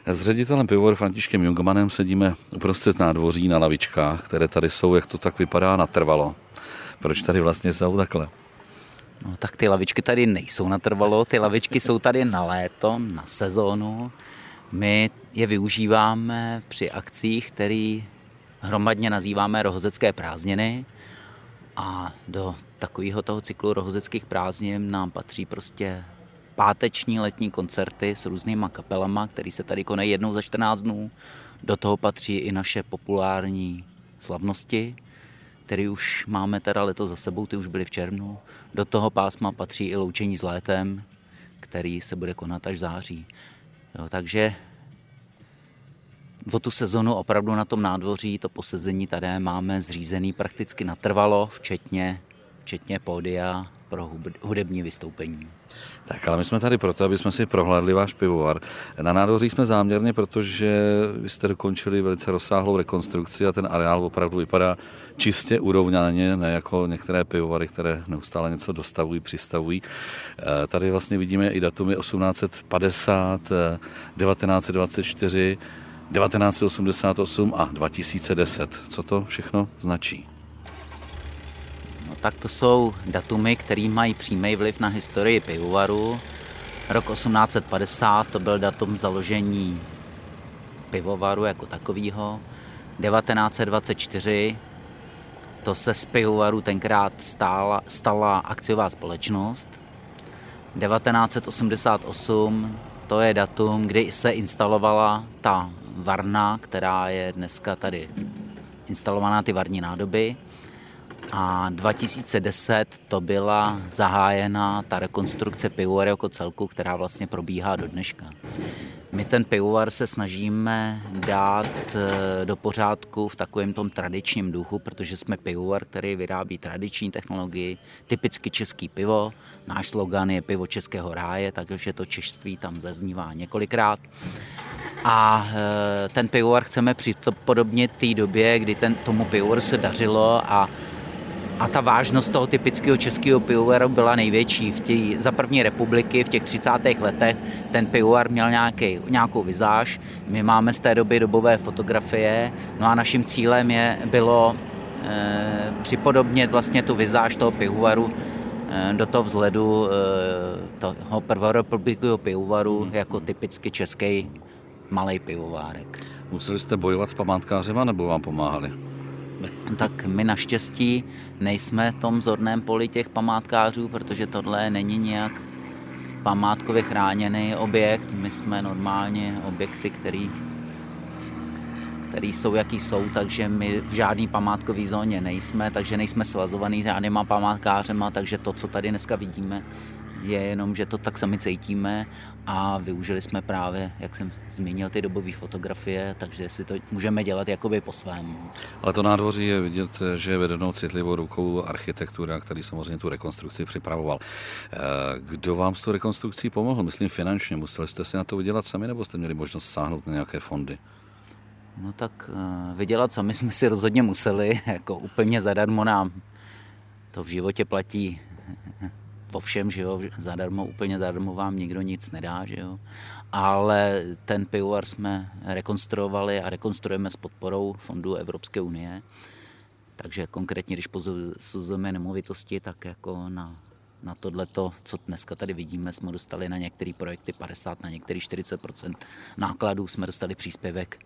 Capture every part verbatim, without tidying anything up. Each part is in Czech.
S ředitelem pivovaru Františkem Jungmanem sedíme uprostřed nádvoří na lavičkách, které tady jsou, jak to tak vypadá, natrvalo. Proč tady vlastně jsou takhle? No tak ty lavičky tady nejsou natrvalo, ty lavičky jsou tady na léto, na sezónu. My je využíváme při akcích, které hromadně nazýváme rohozecké prázdniny. A do takového toho cyklu rohozeckých prázdnin nám patří prostě páteční letní koncerty s různýma kapelama, které se tady konají jednou za čtrnáct dnů. Do toho patří i naše populární slavnosti, které už máme teda letos za sebou, ty už byly v červnu. Do toho pásma patří i loučení s létem, který se bude konat až v září. Jo, takže o tu sezonu opravdu na tom nádvoří, to posezení tady máme zřízený prakticky natrvalo, včetně, včetně pódia pro hudební vystoupení. Tak, ale my jsme tady proto, aby jsme si prohlédli váš pivovar. Na nádvoří jsme záměrně, protože vy jste dokončili velice rozsáhlou rekonstrukci a ten areál opravdu vypadá čistě urovnaně, ne jako některé pivovary, které neustále něco dostavují, přistavují. Tady vlastně vidíme i datumy osmnáct padesát, devatenáct dvacet čtyři, devatenáct osmdesát osm a dva tisíce deset. Co to všechno značí? No tak to jsou datumy, které mají přímý vliv na historii pivovaru. Rok osmnáct padesát to byl datum založení pivovaru jako takového. devatenáct dvacet čtyři to se z pivovaru tenkrát stála, stala akciová společnost. devatenáct osmdesát osm to je datum, kdy se instalovala ta varna, která je dneska tady instalovaná, ty varní nádoby. A dva tisíce deset to byla zahájena ta rekonstrukce pivovaru jako celku, která vlastně probíhá do dneška. My ten pivovar se snažíme dát do pořádku v takovém tom tradičním duchu, protože jsme pivovar, který vyrábí tradiční technologii, typicky český pivo. Náš slogan je pivo českého ráje, takže to češství tam zaznívá několikrát. A ten pivovar chceme připodobnit té době, kdy ten, tomu pivovaru se dařilo a A ta vážnost toho typického českého pivovaru byla největší. V tě, za první republiky v těch třicátých letech ten pivovar měl nějaký, nějakou vizáž. My máme z té doby dobové fotografie. No a naším cílem je, bylo e, připodobnit vlastně tu vizáž toho pivovaru e, do toho vzhledu e, toho prvorepublikového pivovaru jako typicky český malej pivovárek. Museli jste bojovat s památkářema nebo vám pomáhali? Tak my naštěstí nejsme v tom zorném poli těch památkářů, protože tohle není nějak památkově chráněný objekt. My jsme normálně objekty, který, který jsou, jaký jsou, takže my v žádný památkové zóně nejsme, takže nejsme svazovaný s žádnýma památkářema, takže to, co tady dneska vidíme, je jenom, že to tak sami cítíme a využili jsme právě, jak jsem zmínil, ty dobové fotografie, takže si to můžeme dělat jakoby po svém. Ale to nádvoří je vidět, že je vedenou citlivou rukou architektura, který samozřejmě tu rekonstrukci připravoval. Kdo vám s tou rekonstrukcí pomohl? Myslím finančně. Museli jste si na to vydělat sami, nebo jste měli možnost sáhnout na nějaké fondy? No tak vydělat sami jsme si rozhodně museli, jako úplně zadarmo nám to v životě platí po všem, že jo, zadarmo, úplně zadarmo vám nikdo nic nedá, že jo. Ale ten pivovar jsme rekonstruovali a rekonstruujeme s podporou fondů Evropské unie. Takže konkrétně, když posuzujeme nemovitosti, tak jako na, na tohleto, co dneska tady vidíme, jsme dostali na některé projekty padesát, na některé čtyřicet procent nákladů jsme dostali příspěvek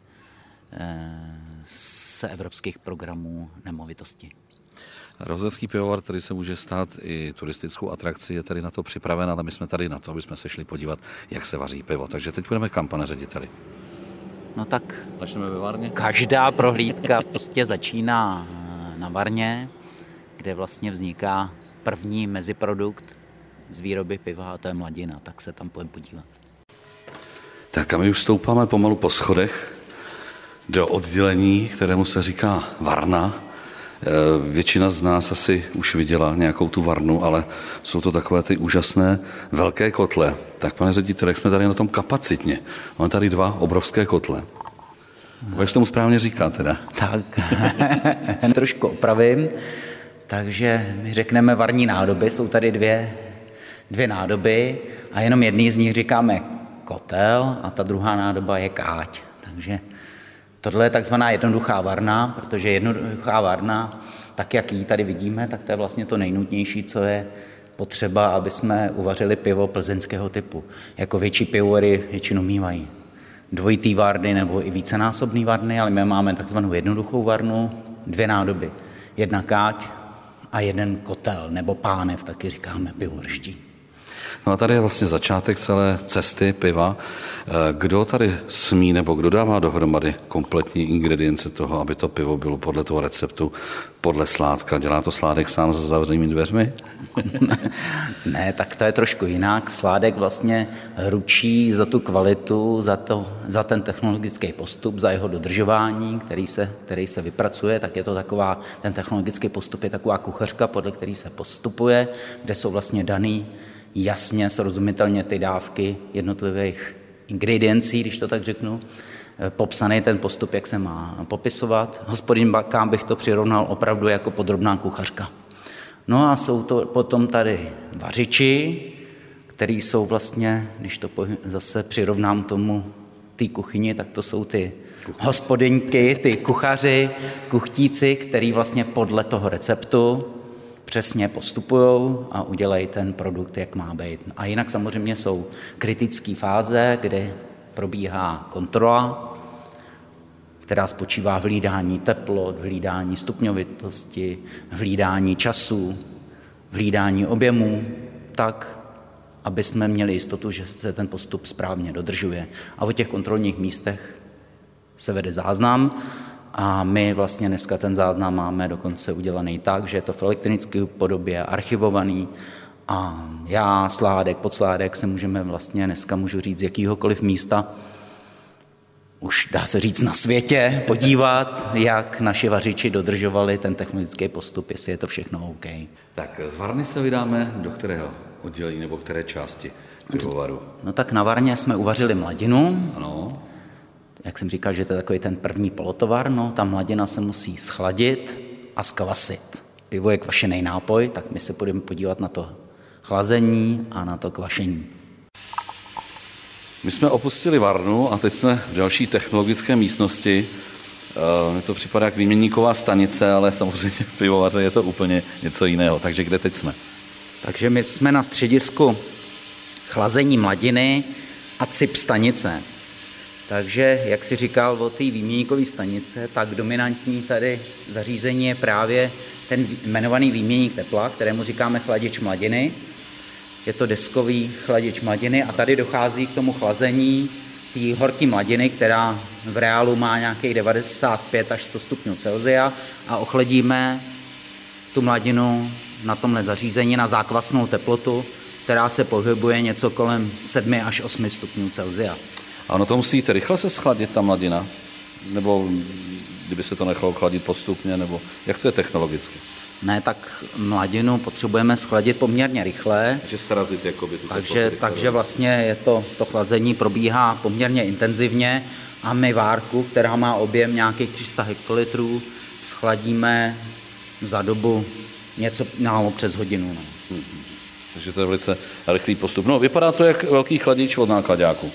z evropských programů nemovitosti. Rohozecký pivovar, který se může stát i turistickou atrakcí, je tady na to připraven, ale my jsme tady na to, aby jsme se šli podívat, jak se vaří pivo. Takže teď budeme kam, pane řediteli? No tak začneme ve varně. Každá prohlídka prostě začíná na varně, kde vlastně vzniká první meziprodukt z výroby piva, a to je mladina, tak se tam půjdeme podívat. Tak a my už stoupáme pomalu po schodech do oddělení, kterému se říká varna. Většina z nás asi už viděla nějakou tu varnu, ale jsou to takové ty úžasné velké kotle. Tak pane ředitel, jak jsme tady na tom kapacitně? Máme tady dva obrovské kotle. Jak tomu správně říká teda? Tak, trošku opravím. Takže my řekneme varní nádoby, jsou tady dvě, dvě nádoby a jenom jedný z nich říkáme kotel a ta druhá nádoba je káť. Takže tohle je takzvaná jednoduchá varna, protože jednoduchá varna, tak jak ji tady vidíme, tak to je vlastně to nejnutnější, co je potřeba, aby jsme uvařili pivo plzeňského typu. Jako větší pivovary většinou mívají dvojitý varny nebo i vícenásobný varny, ale my máme takzvanou jednoduchou varnu, dvě nádoby. Jedna káť a jeden kotel, nebo pánev, taky říkáme pivovarští. No a tady je vlastně začátek celé cesty piva. Kdo tady smí nebo kdo dává dohromady kompletní ingredience toho, aby to pivo bylo podle toho receptu, podle sládka? Dělá to Sládek sám za zavřenými dveřmi? Ne, tak to je trošku jinak. Sládek vlastně ručí za tu kvalitu, za, to, za ten technologický postup, za jeho dodržování, který se, který se vypracuje, tak je to taková, ten technologický postup je taková kuchařka, podle který se postupuje, kde jsou vlastně daný jasně, srozumitelně ty dávky jednotlivých ingrediencí, když to tak řeknu, popsaný ten postup, jak se má popisovat. Hospodin Bakám bych to přirovnal opravdu jako podrobná kuchařka. No a jsou to potom tady vařiči, který jsou vlastně, když to zase přirovnám tomu té kuchyni, tak to jsou ty hospodyňky, ty kuchaři, kuchtíci, který vlastně podle toho receptu přesně postupují a udělají ten produkt, jak má být. A jinak samozřejmě jsou kritické fáze, kde probíhá kontrola, která spočívá v hlídání teplot, v hlídání stupňovitosti, v hlídání času, v hlídání objemů, tak, aby jsme měli jistotu, že se ten postup správně dodržuje. A o těch kontrolních místech se vede záznam a my vlastně dneska ten záznam máme dokonce udělaný tak, že je to v elektronické podobě archivovaný a já, Sládek, Podsládek se můžeme vlastně dneska můžu říct z jakýhokoliv místa, už dá se říct na světě, podívat, jak naši vařiči dodržovali ten technologický postup, jestli je to všechno OK. Tak z varny se vydáme do kterého oddělení nebo které části pivovaru? No tak na varně jsme uvařili mladinu. Ano. Jak jsem říkal, že to je takový ten první polotovar, no ta mladina se musí schladit a skvasit. Pivo je kvašený nápoj, tak my se budeme podívat na to chlazení a na to kvašení. My jsme opustili varnu a teď jsme v další technologické místnosti. Mně to připadá jak výměnníková stanice, ale samozřejmě v pivovaře je to úplně něco jiného. Takže kde teď jsme? Takže my jsme na středisku chlazení mladiny a cip stanice. Takže, jak si říkal o té výměníkové stanice, tak dominantní tady zařízení je právě ten jmenovaný výměník tepla, kterému říkáme chladič mladiny. Je to deskový chladič mladiny a tady dochází k tomu chlazení té horké mladiny, která v reálu má nějakých devadesát pět až sto stupňů Celsia a ochladíme tu mladinu na tomhle zařízení na zákvasnou teplotu, která se pohybuje něco kolem sedm až osm stupňů Celsia. A ono to musí jít rychle se schladit, ta mladina? Nebo kdyby se to nechalo chladit postupně, nebo jak to je technologicky? Ne, tak mladinu potřebujeme schladit poměrně rychle. Takže srazit jakoby tu takže, takže vlastně je to, to chlazení probíhá poměrně intenzivně a my várku, která má objem nějakých tři sta hektolitrů, schladíme za dobu něco málo přes hodinu. No. Hmm. Takže to je velice rychlý postup. No, vypadá to jak velký chladič od nákladáku.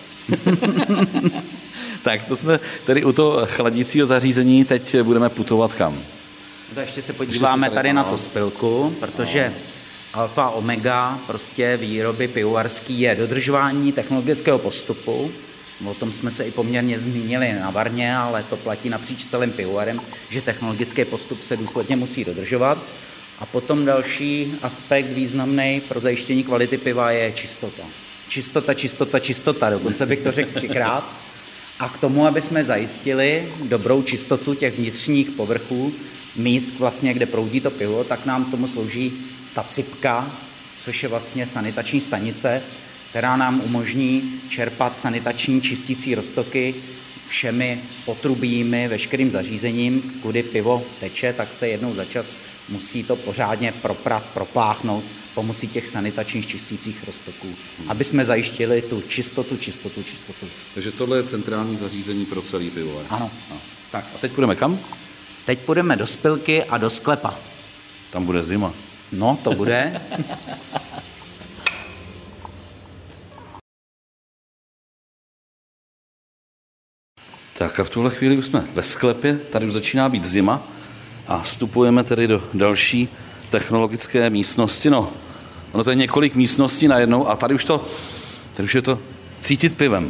Tak to jsme tedy u toho chladícího zařízení, teď budeme putovat kam? No ještě se podíváme ještě tady na to spilku, protože no. alfa omega prostě výroby pivovarský je dodržování technologického postupu. O tom jsme se i poměrně zmínili na varně, ale to platí napříč celým pivovarem, že technologický postup se důsledně musí dodržovat. A potom další aspekt významný pro zajištění kvality piva je čistota. Čistota, čistota, čistota, dokonce bych to řekl třikrát. A k tomu, aby jsme zajistili dobrou čistotu těch vnitřních povrchů, míst, vlastně, kde proudí to pivo, tak nám tomu slouží ta cipka, což je vlastně sanitační stanice, která nám umožní čerpat sanitační čistící roztoky všemi potrubími, veškerým zařízením, kudy pivo teče, tak se jednou za čas musí to pořádně proprat, propláchnout pomocí těch sanitačních čistících roztoků, aby jsme zajištili tu čistotu, čistotu, čistotu. Takže tohle je centrální zařízení pro celý pivovar. Ano. No. Tak a teď půjdeme kam? Teď půjdeme do spilky a do sklepa. Tam bude zima. No, to bude. Tak a v tuhle chvíli už jsme ve sklepě, tady už začíná být zima a vstupujeme tedy do další technologické místnosti. No, ono to je několik místností najednou a tady už to, tady už je to cítit pivem.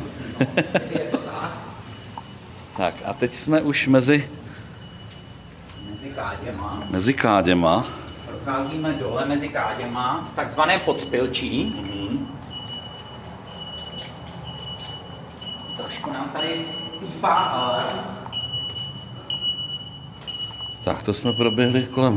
Tak a teď jsme už mezi Mezi káděma. Mezi káděma. Procházíme dole mezi káděma v takzvaném podspilčí. Mm-hmm. Trošku nám tady pípá alarm. Tak to jsme proběhli kolem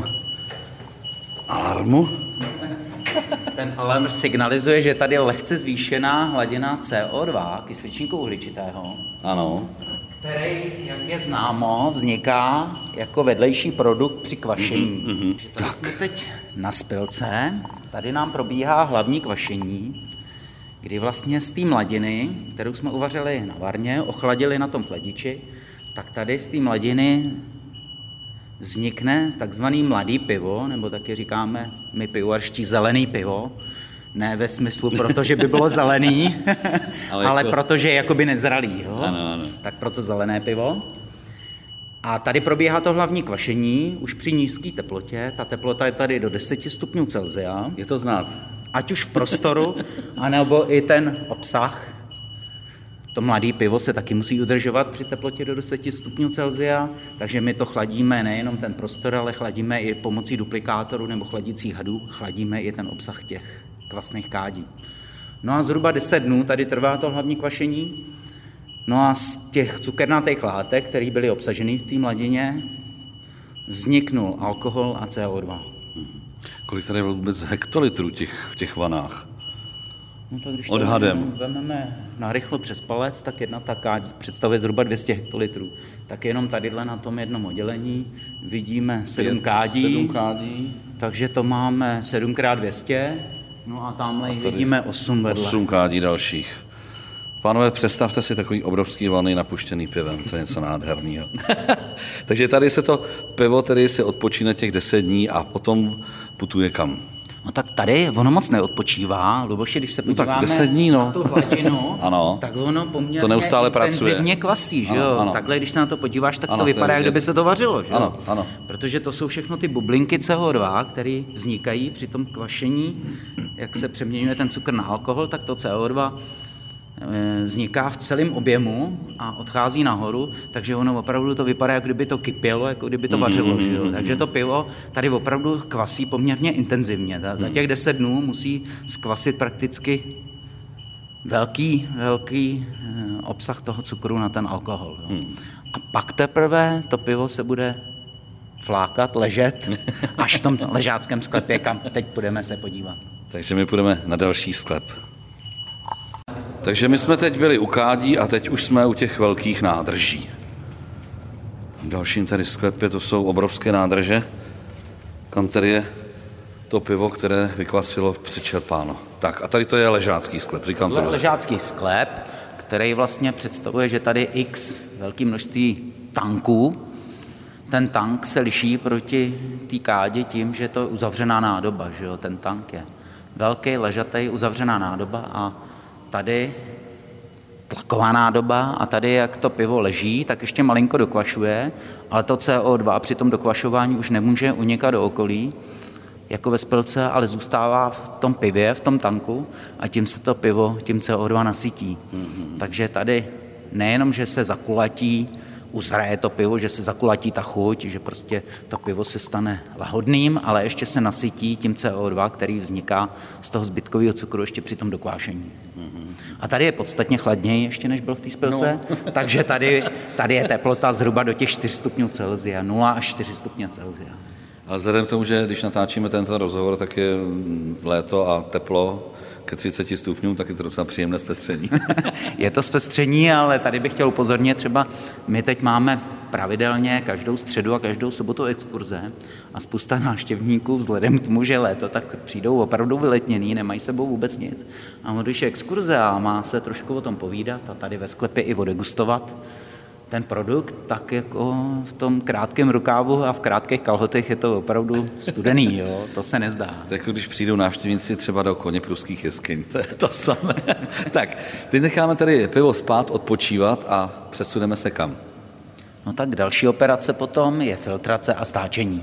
alarmu. Ten alarm signalizuje, že tady je lehce zvýšená hladina C O dva, kysličníku uhličitého. Ano. Který, jak je známo, vzniká jako vedlejší produkt při kvašení. Mm-hmm. Tady jsme teď na spilce, tady nám probíhá hlavní kvašení, kdy vlastně z té mladiny, kterou jsme uvařili na varně, ochladili na tom chladiči, tak tady z té mladiny vznikne takzvaný mladý pivo, nebo taky říkáme my pivovarští zelený pivo, ne ve smyslu, protože by bylo zelený, ale, ale jako... protože je jakoby nezralý. Jo? Ano, ano. Tak proto zelené pivo. A tady probíhá to hlavní kvašení už při nízké teplotě. Ta teplota je tady do deset stupňů Celsia. Je to znát. Ať už v prostoru, anebo i ten obsah. To mladé pivo se taky musí udržovat při teplotě do deset stupňů Celsia, takže my to chladíme nejenom ten prostor, ale chladíme i pomocí duplikátoru nebo chladicích hadů, chladíme i ten obsah těch kvasných kádí. No a zhruba deset dnů tady trvá to hlavní kvašení. No a z těch cukernatých látek, které byly obsaženy v té mladině, vzniknul alkohol a C O dva. Kolik tady je vůbec hektolitrů těch, v těch vanách? No tak když odhadem. To vezmeme narychlo přes palec, tak jedna ta káď představuje zhruba dvě stě hektolitrů. Tak jenom tadyhle na tom jednom oddělení vidíme sedm kádí. sedm kádí. Takže to máme sedm krát dvě stě. No a tamhle a vidíme osm vedle. osm kádí dalších. Pánové, představte si takový obrovský vany napuštěný pivem, to je něco nádherného. Takže tady se to pivo, tedy se odpočíne těch deset dní a potom putuje kam? No tak tady ono moc neodpočívá, Luboši, když se podíváme no deset dní, no. na tu hladinu, ano. tak ono poměrně to neustále intenzivně pracuje. kvasí, že ano, jo? Ano. Takhle, když se na to podíváš, tak ano, to vypadá, to jak kdyby se to vařilo, že jo? Ano, ano. Protože to jsou všechno ty bublinky C O dva, které vznikají při tom kvašení, jak se přeměňuje ten cukr na alkohol, tak to C O dva vzniká v celém objemu a odchází nahoru, takže ono opravdu to vypadá, jako kdyby to kypělo, jako kdyby to vařilo. Že jo? Takže to pivo tady opravdu kvasí poměrně intenzivně. Za těch deset dnů musí zkvasit prakticky velký, velký obsah toho cukru na ten alkohol. Jo? A pak teprve to pivo se bude flákat, ležet, až v tom ležáckém sklepě, kam teď půjdeme se podívat. Takže my půjdeme na další sklep. Takže my jsme teď byli u kádí a teď už jsme u těch velkých nádrží. V dalším tady sklepě to jsou obrovské nádrže, kam tady je to pivo, které vykvasilo, přičerpáno. Tak a tady to je ležácký sklep, říkám to. Ležácký sklep, který vlastně představuje, že tady je x velké množství tanků. Ten tank se liší proti té kádě tím, že to je uzavřená nádoba, že jo? Ten tank je velký, ležatý, uzavřená nádoba a tady tlaková nádoba a tady, jak to pivo leží, tak ještě malinko dokvašuje, ale to C O dva při tom dokvašování už nemůže unikat do okolí, jako ve spilce, ale zůstává v tom pivě, v tom tanku a tím se to pivo, tím C O dva nasytí. Mm-hmm. Takže tady nejenom, že se zakulatí, uzraje to pivo, že se zakulatí ta chuť, že prostě to pivo se stane lahodným, ale ještě se nasytí tím C O dva, který vzniká z toho zbytkového cukru ještě při tom dokvášení. Mm-hmm. A tady je podstatně chladněji ještě, než byl v té spilce, no. Takže tady, tady je teplota zhruba do těch čtyř stupňů Celsia, nula až čtyři stupně Celsia. Ale vzhledem k tomu, že když natáčíme tento rozhovor, tak je léto a teplo ke třiceti stupňům, tak je to docela příjemné zpestření. Je to zpestření, ale tady bych chtěl upozornit, třeba my teď máme pravidelně každou středu a každou sobotu exkurze a spousta návštěvníků vzhledem k tomu, že léto, tak přijdou opravdu vyletněný, nemají sebou vůbec nic. A když je exkurze a má se trošku o tom povídat a tady ve sklepě i odegustovat, ten produkt, tak jako v tom krátkém rukávu a v krátkých kalhotech je to opravdu studený, jo? To se nezdá. Tak jako když přijdou návštěvníci třeba do koně pruských jeskyň, to je to samé. Tak, teď necháme tady pivo spát, odpočívat a přesuneme se kam? No tak další operace potom je filtrace a stáčení.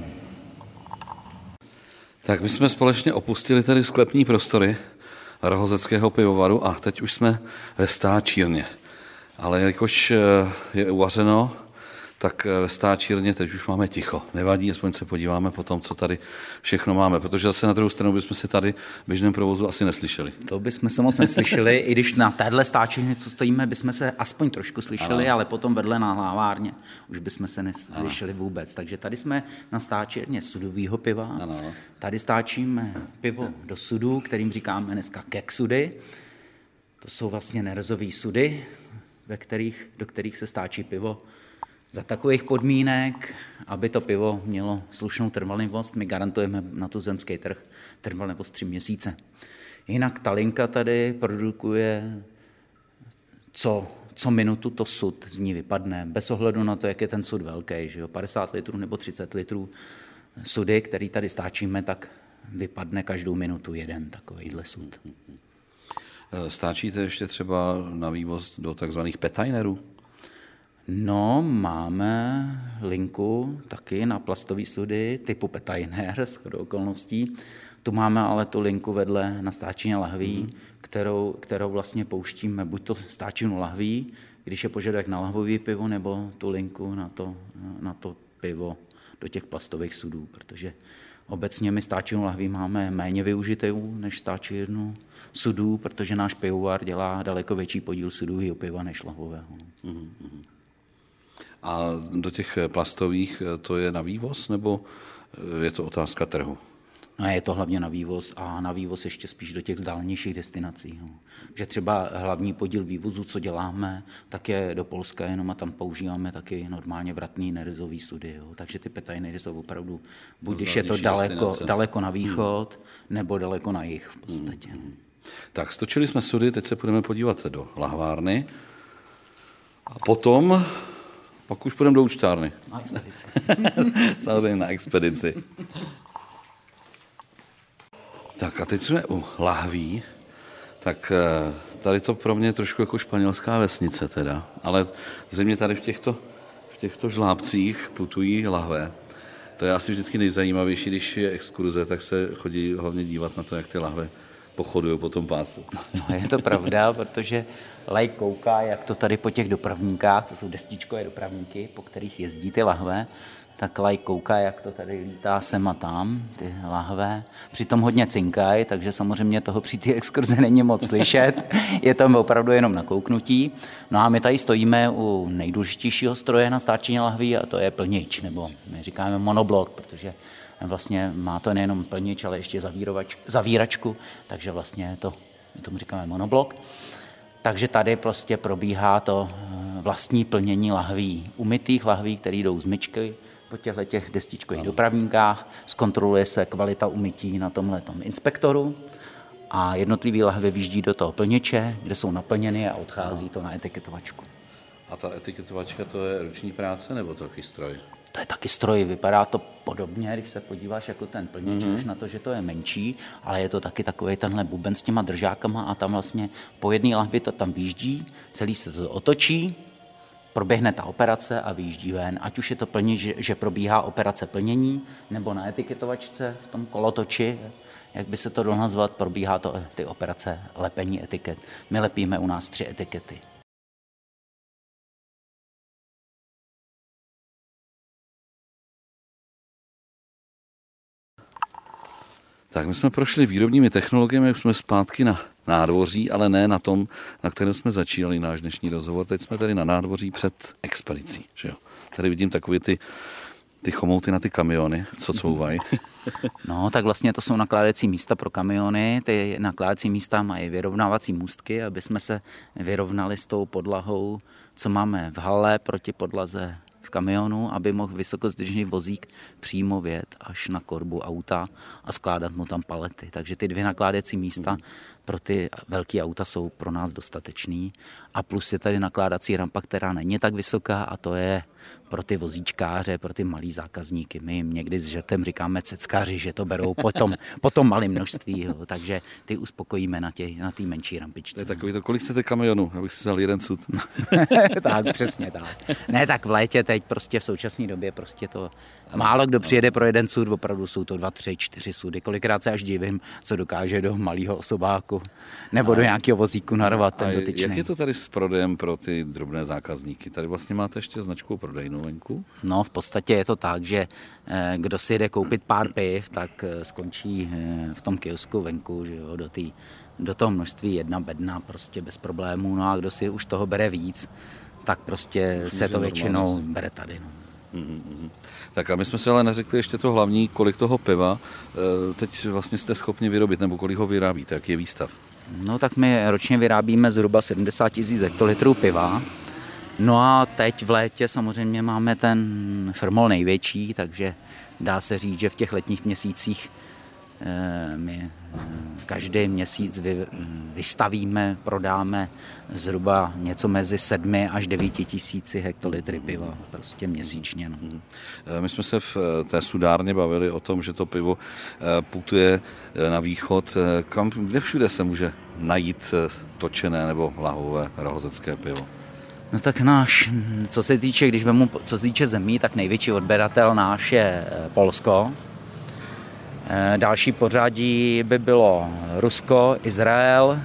Tak my jsme společně opustili tady sklepní prostory Rohozeckého pivovaru a teď už jsme ve stáčírně. Ale jakož je uvařeno, tak ve stáčírně teď už máme ticho. Nevadí, aspoň se podíváme po tom, co tady všechno máme, protože zase na druhou stranu bychom si tady v běžném provozu asi neslyšeli. To bychom se moc neslyšeli, i když na téhle stáčírně, co stojíme, bychom se aspoň trošku slyšeli, ano. Ale potom vedle na hlávárně už bychom se neslyšeli ano. Vůbec. Takže tady jsme na stáčírně sudovýho piva. Ano. Tady stáčíme pivo do sudů, kterým říkáme dneska keksudy. To jsou vlastně nerezový sudy, ve kterých, do kterých se stáčí pivo. Za takových podmínek, aby to pivo mělo slušnou trvanlivost, my garantujeme na tuzemský trh trvanlivost tři měsíce. Jinak ta linka tady produkuje co, co minutu to sud z ní vypadne, bez ohledu na to, jak je ten sud velký, že jo, padesát litrů nebo třicet litrů sudy, který tady stáčíme, tak vypadne každou minutu jeden takovejhle sud. Stáčíte ještě třeba na vývoz do takzvaných petainerů? No, máme linku taky na plastové sudy typu petainer, shodou okolností. Tu máme ale tu linku vedle na stáčení lahví, mm. kterou, kterou vlastně pouštíme buď to stáčinu lahví, když je požadavek na lahvový pivo, nebo tu linku na to, na to pivo do těch plastových sudů, protože obecně my stáčinu lahví máme méně využitou než stáčírnu sudů, protože náš pivovar dělá daleko větší podíl sudového piva než lahvového. Mm. A do těch plastových to je na vývoz, nebo je to otázka trhu? No je to hlavně na vývoz a na vývoz ještě spíš do těch vzdálenějších destinací. Jo. Že třeba hlavní podíl vývozu, co děláme, tak je do Polska jenom a tam používáme taky normálně vratný nerezový sudy. Jo. Takže ty petainery jsou opravdu, buď když je to daleko, daleko na východ, hmm. nebo daleko na jih v podstatě. Hmm. Tak stočili jsme sudy, teď se budeme podívat do lahvárny a potom... Pak už půjdeme do účtárny. Na expedici. Samozřejmě na expedici. Tak a teď jsme u lahví. Tak tady to pro mě je trošku jako španělská vesnice teda. Ale zřejmě tady v těchto, v těchto žlábcích putují lahve. To je asi vždycky nejzajímavější, když je exkurze, tak se chodí hlavně dívat na to, jak ty lahve pochodují po tom pásu. No, je to pravda, protože laik kouká, jak to tady po těch dopravníkách, to jsou destičkové dopravníky, po kterých jezdí ty lahve, tak laik kouká, jak to tady lítá sem a tam, ty lahve. Přitom hodně cinkají, takže samozřejmě toho při té exkurze není moc slyšet. Je tam opravdu jenom na kouknutí. No a my tady stojíme u nejdůležitějšího stroje na stáčení lahví a to je plnič, nebo my říkáme monoblok, protože vlastně má to nejenom plnič, ale ještě zavírovač, zavíračku, takže vlastně to, my tomu říkáme monoblok. Takže tady prostě probíhá to vlastní plnění lahví, umytých lahví, které jdou z myčky po těchto těch destičkových dopravníkách, zkontroluje se kvalita umytí na tomhletom inspektoru a jednotlivý lahve vyjíždí do toho plniče, kde jsou naplněny a odchází to na etiketovačku. A ta etiketovačka, to je ruční práce nebo to taky stroj? To je taky stroj, vypadá to podobně, když se podíváš jako ten plnič, mm-hmm. na to, že to je menší, ale je to taky takový tenhle buben s těma držákama a tam vlastně po jedné lahvi to tam vyjíždí, celý se to otočí, proběhne ta operace a vyjíždí ven. Ať už je to plnič, že, že probíhá operace plnění, nebo na etiketovačce v tom kolotoči, jak by se to dalo nazvat, probíhá to ty operace lepení etiket. My lepíme u nás tři etikety. Tak my jsme prošli výrobními technologiemi, už jsme zpátky na nádvoří, ale ne na tom, na kterém jsme začínali náš dnešní rozhovor. Teď jsme tady na nádvoří před expedicí. Že jo? Tady vidím takové ty, ty chomouty na ty kamiony, co couvají. No, tak vlastně to jsou nakládací místa pro kamiony. Ty nakládací místa mají vyrovnávací můstky, aby jsme se vyrovnali s tou podlahou, co máme v hale proti podlaze v kamionu, aby mohl vysokozdržný vozík přímo vjet až na korbu auta a skládat mu tam palety. Takže ty dvě nakládací místa pro ty velké auta jsou pro nás dostatečný. A plus je tady nakládací rampa, která není tak vysoká a to je pro ty vozíčkáře, pro ty malý zákazníky. My jim někdy s žertem říkáme ceckaři, že to berou potom, potom malé množství, jo. Takže ty uspokojíme na té na té menší rampičce. To je takový to, kolik chcete kamionů, abych si vzal jeden sud. Tak, přesně tak. Ne, tak v létě teď prostě v současné době prostě to málo kdo přijede pro jeden sud, opravdu jsou to dva, tři, čtyři sudy. Kolikrát se až divím, co dokáže do malého osobáku nebo a, do nějakého vozíku narvat ten dotyčný. Jak je to tady s prodejem pro ty drobné zákazníky? Tady vlastně máte ještě značku prodejnou venku? No, v podstatě je to tak, že kdo si jde koupit pár piv, tak skončí v tom kiosku venku, že jo, do, tý, do toho množství jedna bedna prostě bez problémů. No a kdo si už toho bere víc, tak prostě Myslím, se to většinou normálně bere tady. No. Mm-hmm. Tak a my jsme si ale neřekli ještě to hlavní, kolik toho piva teď vlastně jste schopni vyrobit, nebo kolik ho vyrábíte, jak je výstav? No tak my ročně vyrábíme zhruba sedmdesát tisíc hektolitrů piva. No a teď v létě samozřejmě máme ten firmol největší, takže dá se říct, že v těch letních měsících my každý měsíc vy, vystavíme, prodáme zhruba něco mezi sedmi až devíti tisíci hektolitry piva prostě měsíčně. No. My jsme se v té sudárně bavili o tom, že to pivo putuje na východ. Kam, kde všude se může najít točené nebo lahové rohozecké pivo? No tak náš, co se týče, když vemu, co se týče zemí, tak největší odběratel náš je Polsko. Další pořadí by bylo Rusko, Izrael,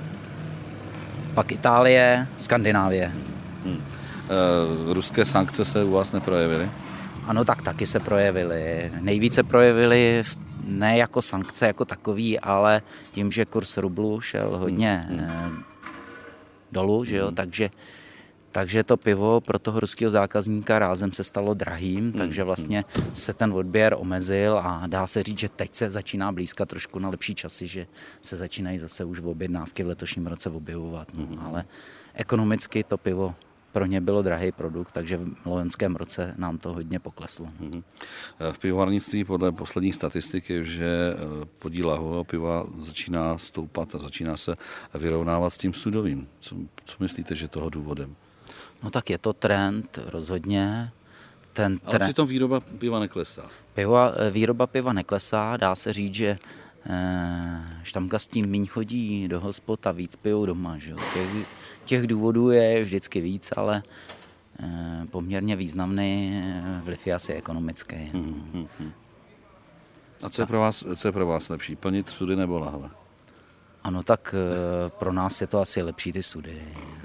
pak Itálie, Skandinávie. Hmm. E, ruské sankce se u vás neprojevily? Ano, tak taky se projevily. Nejvíce projevily ne jako sankce jako takový, ale tím, že kurz rublu šel hodně hmm. dolů, že jo, hmm. takže Takže to pivo pro toho ruského zákazníka rázem se stalo drahým, hmm. takže vlastně se ten odběr omezil a dá se říct, že teď se začíná blízkat trošku na lepší časy, že se začínají zase už v objednávky v letošním roce objevovat. No, hmm. Ale ekonomicky to pivo pro ně bylo drahý produkt, takže v loňském roce nám to hodně pokleslo. Hmm. V pivovarnictví podle posledních statistik je, že podíl lahvového piva začíná stoupat a začíná se vyrovnávat s tím sudovým. Co, co myslíte, že toho důvodem? No tak je to trend, rozhodně. Ten trend... Ale přitom výroba piva neklesá. Piva, výroba piva neklesá, dá se říct, že eh, štamgastí míň chodí do hospod a víc pijou doma. Že? Těch, těch důvodů je vždycky víc, ale eh, poměrně významný vliv je asi ekonomický. Hmm, hmm, hmm. A co je, pro vás, co je pro vás lepší, plnit sudy nebo lahve? Ano, tak eh, pro nás je to asi lepší ty sudy.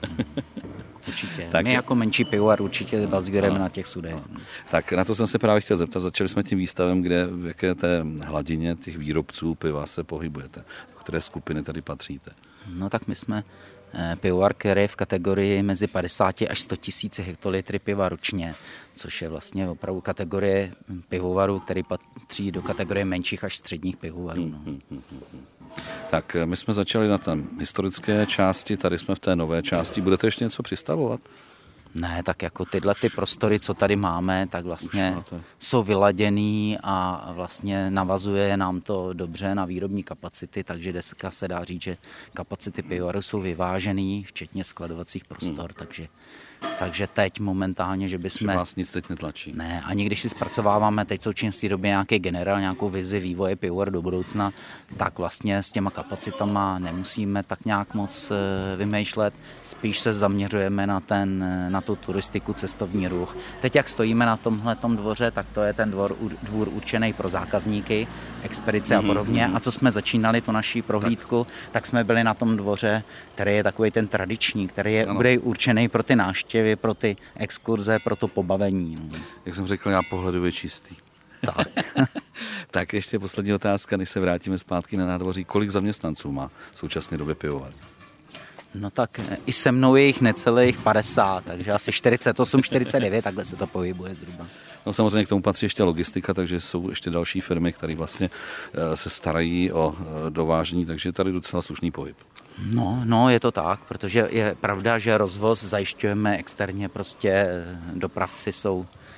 Určitě. Tak My jako menší pivovar určitě bazírujeme na těch sudech. Tak na to jsem se právě chtěl zeptat. Začali jsme tím výstavem, kde v jaké té hladině těch výrobců piva se pohybujete. Do které skupiny tady patříte? No tak my jsme pivovar, který je v kategorii mezi padesát až sto tisíc hektolitry piva ročně, což je vlastně opravdu kategorie pivovarů, který patří do kategorie menších až středních pivovarů. No. Hmm, hmm, hmm, hmm. Tak my jsme začali na té historické části, tady jsme v té nové části. Budete ještě něco přistavovat? Ne, tak jako tyhle ty prostory, co tady máme, tak vlastně jsou vyladěný a vlastně navazuje nám to dobře na výrobní kapacity, takže dneska se dá říct, že kapacity pivovaru jsou vyvážený, včetně skladovacích prostor, hmm. takže Takže teď momentálně, že bychom... Že vás nic teď netlačí. Ne, ani když si zpracováváme teď v současné době nějaký generál, nějakou vizi vývoje pivovar do budoucna, tak vlastně s těma kapacitama nemusíme tak nějak moc vymýšlet. Spíš se zaměřujeme na, ten, na tu turistiku, cestovní ruch. Teď, jak stojíme na tomhletom dvoře, tak to je ten dvor, dvůr určený pro zákazníky, expedice mm-hmm. a podobně. A co jsme začínali tu naší prohlídku, tak, tak jsme byli na tom dvoře, který je takový ten tradiční, který je bude určený pro ty návštěvy, pro ty exkurze, pro to pobavení. Jak jsem řekl, já pohledově čistý. Tak. Tak ještě poslední otázka, než se vrátíme zpátky na nádvoří. Kolik zaměstnanců má v současné době pivovar? No tak i se mnou je jich necelých padesát, takže asi čtyřicet osm, čtyřicet devět, takhle se to pohybuje zhruba. No samozřejmě k tomu patří ještě logistika, takže jsou ještě další firmy, které vlastně se starají o dovážení, takže je tady docela slušný pohyb. No, no, je to tak, protože je pravda, že rozvoz zajišťujeme externě, prostě dopravci jsou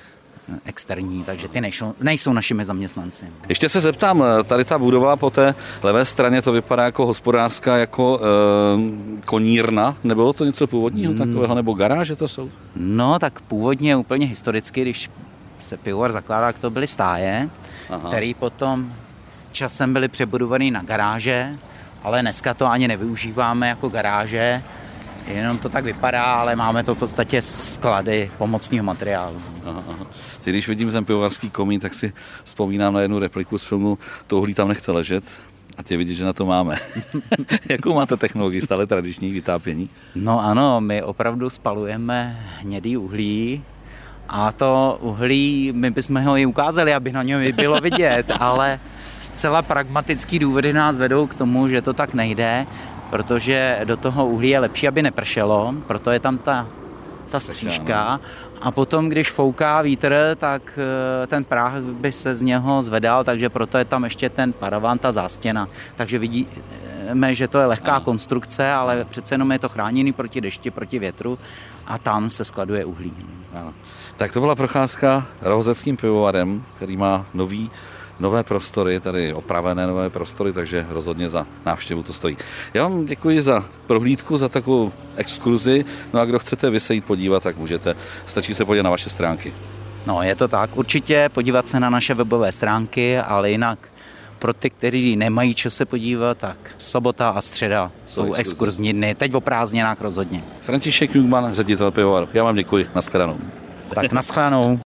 externí, takže ty nejsou, nejsou našimi zaměstnanci. Ještě se zeptám, tady ta budova po té levé straně, to vypadá jako hospodářská, jako e, konírna, nebylo to něco původního takového, nebo garáže to jsou? No tak původně úplně historicky, když se pivovar zakládá, to byly stáje, Aha. který potom časem byly přebudovaný na garáže, ale dneska to ani nevyužíváme jako garáže, jenom to tak vypadá, ale máme to v podstatě sklady pomocného materiálu. Aha, aha. Ty, když vidím ten pivovarský komín, tak si vzpomínám na jednu repliku z filmu To uhlí tam nechte ležet a tě vidět, že na to máme. Jakou máte technologii, stále tradiční vytápění? No ano, my opravdu spalujeme hnědý uhlí a to uhlí, my bychom ho i ukázali, aby na něm bylo vidět, ale zcela pragmatický důvody nás vedou k tomu, že to tak nejde, protože do toho uhlí je lepší, aby nepršelo, proto je tam ta, ta střížka a potom, když fouká vítr, tak ten práh by se z něho zvedal, takže proto je tam ještě ten paraván, ta zástěna. Takže vidíme, že to je lehká ano. konstrukce, ale přece jenom je to chráněný proti dešti, proti větru a tam se skladuje uhlí. Ano. Tak to byla procházka Rohozeckým pivovarem, který má nový nové prostory, tady opravené nové prostory, takže rozhodně za návštěvu to stojí. Já vám děkuji za prohlídku, za takovou exkurzi. No a kdo chcete vy se jít podívat, tak můžete. Stačí se podívat na vaše stránky. No, je to tak. Určitě podívat se na naše webové stránky, ale jinak pro ty, kteří nemají čas se podívat, tak sobota a středa jsou exkurzní. exkurzní dny. Teď o prázdninách rozhodně. František Jungmann, ředitel pivovaru. Já vám děkuji. Naschledanou. Tak naschledanou.